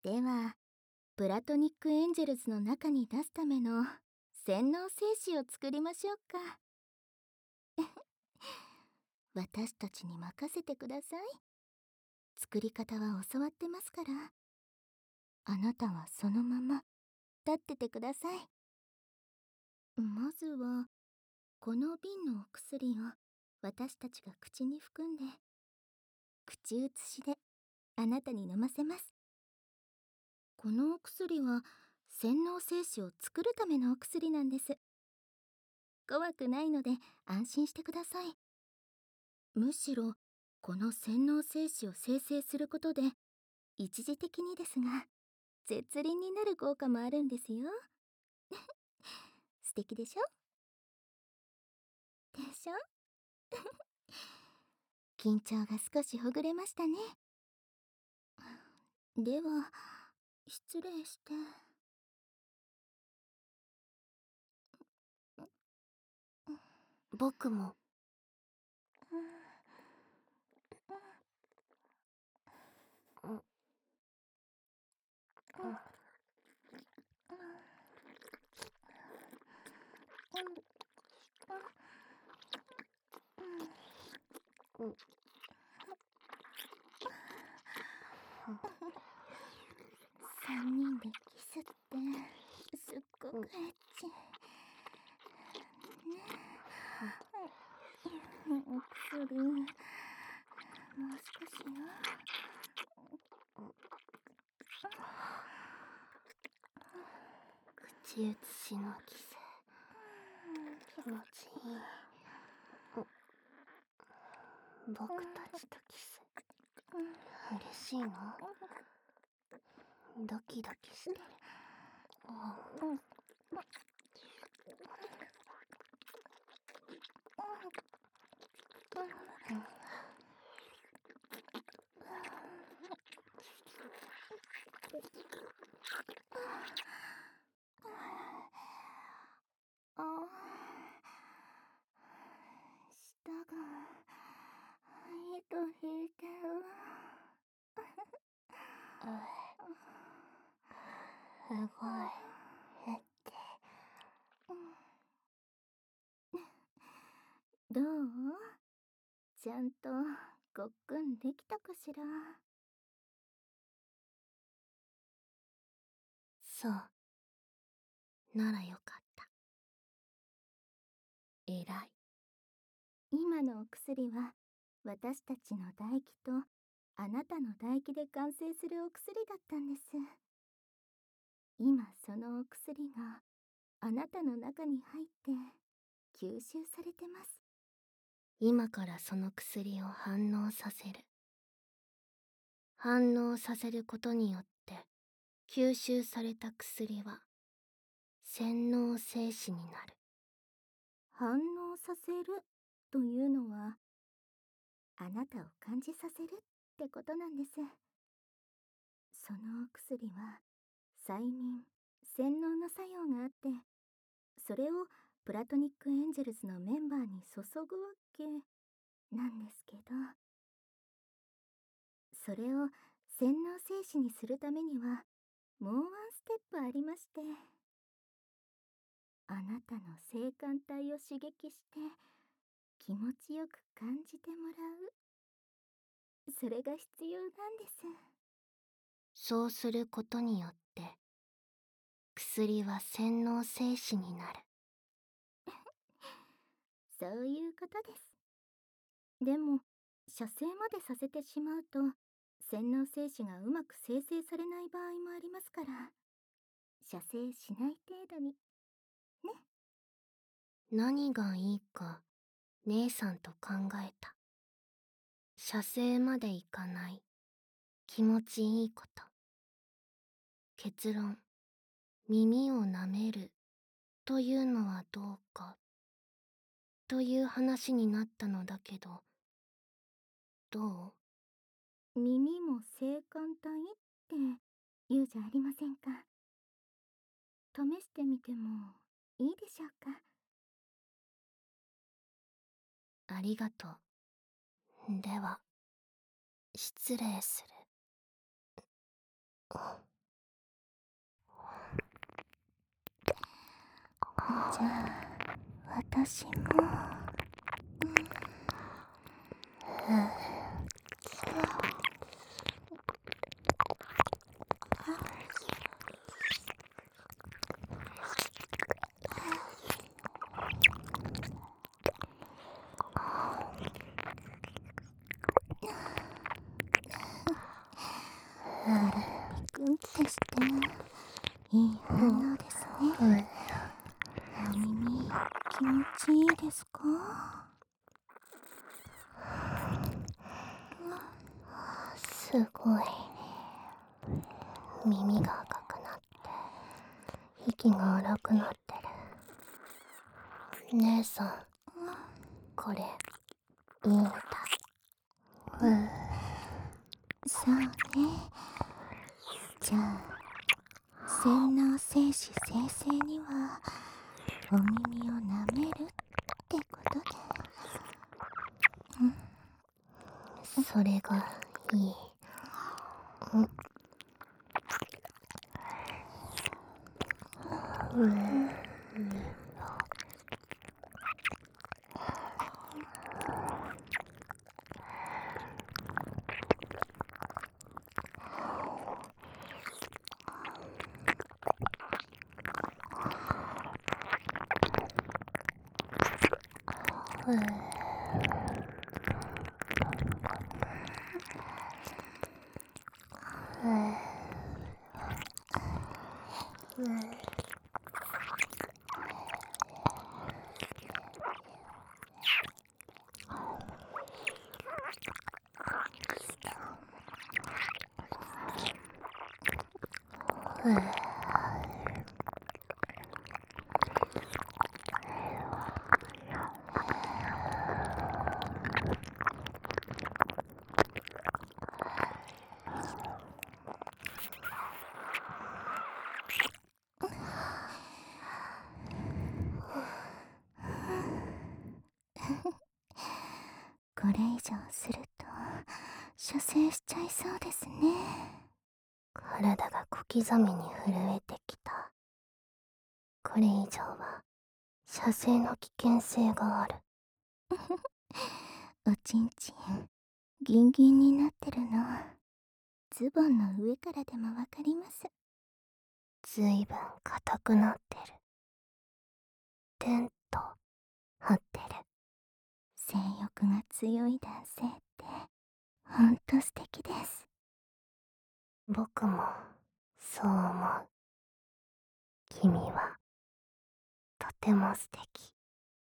では、プラトニックエンジェルズの中に出すための洗脳精子を作りましょうか。私たちに任せてください。作り方は教わってますから。あなたはそのまま立っててください。まずは、この瓶のお薬を私たちが口に含んで、口移しであなたに飲ませます。このお薬は洗脳精子を作るためのお薬なんです。怖くないので安心してください。むしろこの洗脳精子を生成することで一時的にですが絶倫になる効果もあるんですよ。素敵でしょ？でしょ？緊張が少しほぐれましたね。では失礼して。 僕も。 3人でキスってすっごくエッチね。お薬もう少しよ。 口移しのキス気持ちいい。僕たちとキス嬉しいの？ドキドキしてる。 舌が糸引いてる。 すごいエッチ。 どう？ちゃんとごっくんできたかしら？ そうならよかった。偉い。 今のお薬は私たちの唾液とあなたの唾液で完成するお薬だったんです。今そのお薬があなたの中に入って吸収されてます。 今からその薬を反応させる。反応させることによって吸収された薬は洗脳精子になる。 反応させるというのはあなたを感じさせるってことなんです。そのお薬は催眠、洗脳の作用があって、それをプラトニックエンジェルズのメンバーに注ぐわけなんですけど、それを洗脳精子にするためにはもうワンステップありまして、あなたの性感帯を刺激して気持ちよく感じてもらう。それが必要なんです。 そうすることによって薬は洗脳精子になる。 そういうことです。でも射精までさせてしまうと洗脳精子がうまく生成されない場合もありますから、射精しない程度にね。 何がいいか姉さんと考えた。射精までいかない気持ちいいこと。結論、耳を舐めるというのはどうかという話になったのだけど、ど耳も性感帯って言うじゃありませんか。試してみてもいいでしょうか。 う？ありがとう。では失礼する。 じゃあ私もピクンってしていい反応ですね。お耳気持ちいいですか？ すごい。耳が赤くなって息が荒くなってる。姉さん、これいいみたい。 そうね。じゃあ洗脳精子生成にはお耳を舐めるってことで。 それがいい。 これ以上すると射精しちゃいそうですね。 体が小刻みに震えてきた。これ以上は射精の危険性がある。 おちんちんギンギンになってるのズボンの上からでもわかります。 ずいぶん硬くなってる。テント張ってる。 性欲が強い男性ってほんと素敵です。 僕もそう思う。君はとても素敵。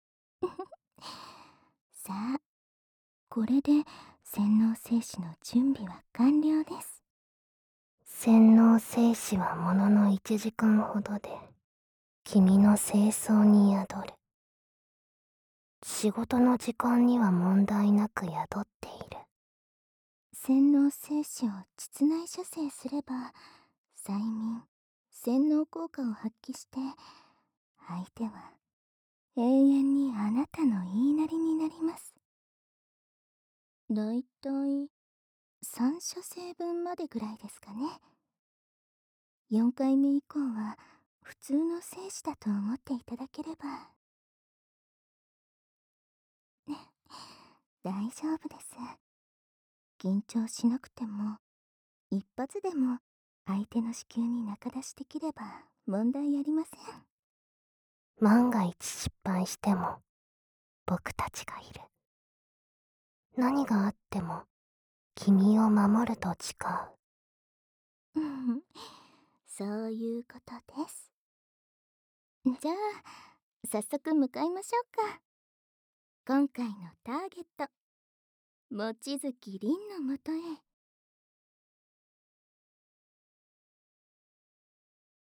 さあ、これで洗脳精子の準備は完了です。 洗脳精子はものの1時間ほどで君の清掃に宿る。仕事の時間には問題なく宿っている。 洗脳精子を膣内射精すれば催眠洗脳効果を発揮して相手は永遠にあなたの言いなりになります。だいたい3射精分までぐらいですかね。4回目以降は普通の精子だと思っていただければ。大丈夫です。緊張しなくても一発でも相手の子宮に中出しできれば問題ありません。 万が一失敗しても僕たちがいる。何があっても君を守ると誓う。 そういうことです。じゃあ早速向かいましょうか。今回のターゲット望月凛のもとへ。